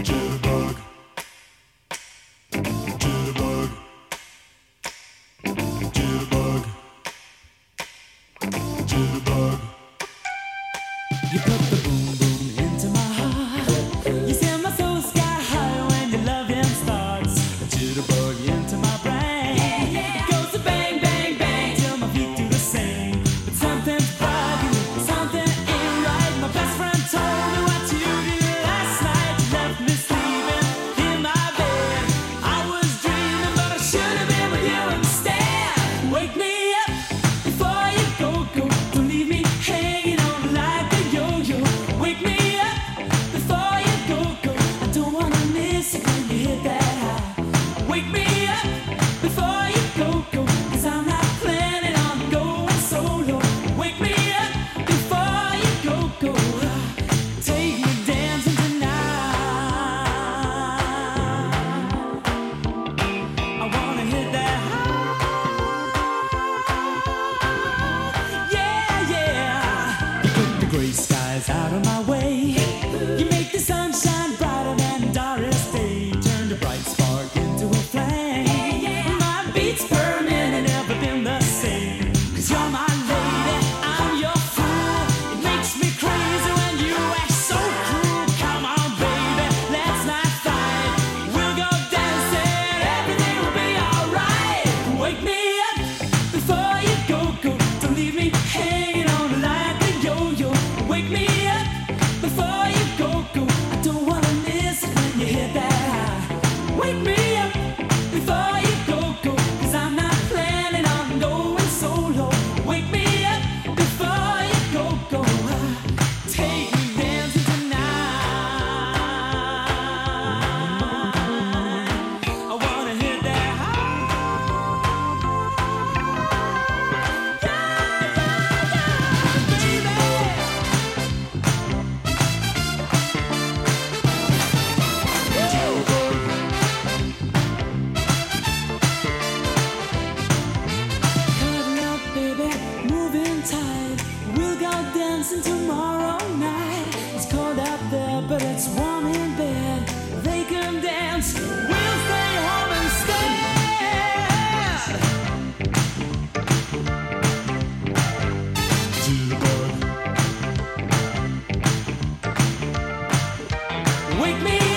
Jitterbug, jitterbug, jitterbug, jitterbug. You put the boom boom into my heart. You send my soul sky high when your loving starts. A jitterbug into my brain. It goes to bang bang bang till my feet do the same. But something's bugging, something ain't right. My best friend told me what you did last night. You left me sleeping in my bed. I was dreaming, but I should have been with you instead. Wake me up before you go. Don't leave me hanging on like a yo-yo. Wake me up before you go. I don't wanna miss it when you hit that high. Wake me up before you go. 'Cause I'm not planning on going solo. Wake me up before you go. Take me dancing tonight. I wanna hit that high. Yeah, yeah. You put the gray skies out of my way. You make the sunshine brighter than Doris Day. Turn the bright spark into a flame. My beats per minute never been the same. 'Cause you're my lady, I'm your fool. It makes me crazy when you act so cruel. Come on, baby, let's not fight. We'll go dancing, everything will be alright. Wake me up before you go. Don't leave me hanging on like a yo-yo. Wake me up before you go. I don't wanna miss it when you hit that high. Wake me up before you go. 'Cause I'm not planning on going solo. Wake me up before you go. Take me dancing tonight. I wanna hit that high. Baby. Cutting up, baby, moving tight. We'll go dancing tomorrow night. It's cold out there, but it's warm in bed. They can dance, we'll stay home instead. Jitterbug, Wake me